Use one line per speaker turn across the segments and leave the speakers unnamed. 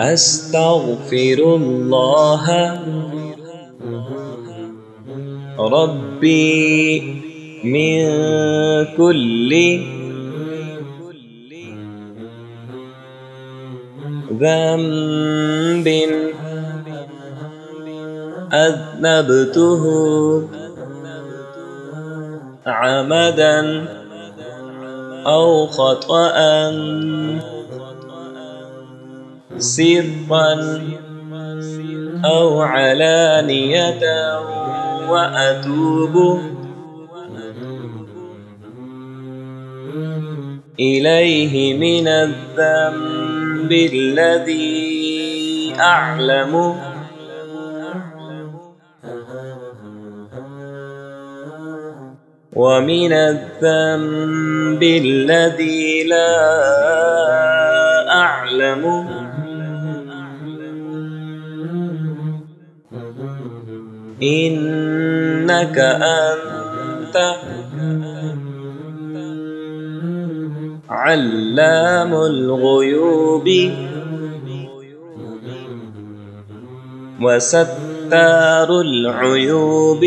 أستغفر الله ربي من كل ذنب أذنبته عمدا أو خطأ سرا أو علانية وأتوب إليه من الذنب الذي أعلم ومن الذنب الذي لا أعلم إنك أنت علام الغيوب وستار العيوب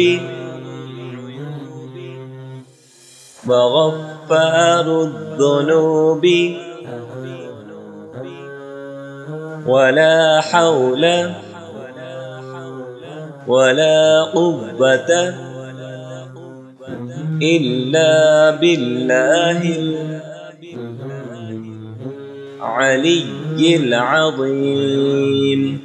وغفار الذنوب ولا حول ولا قوة إلا بالله العلي العظيم.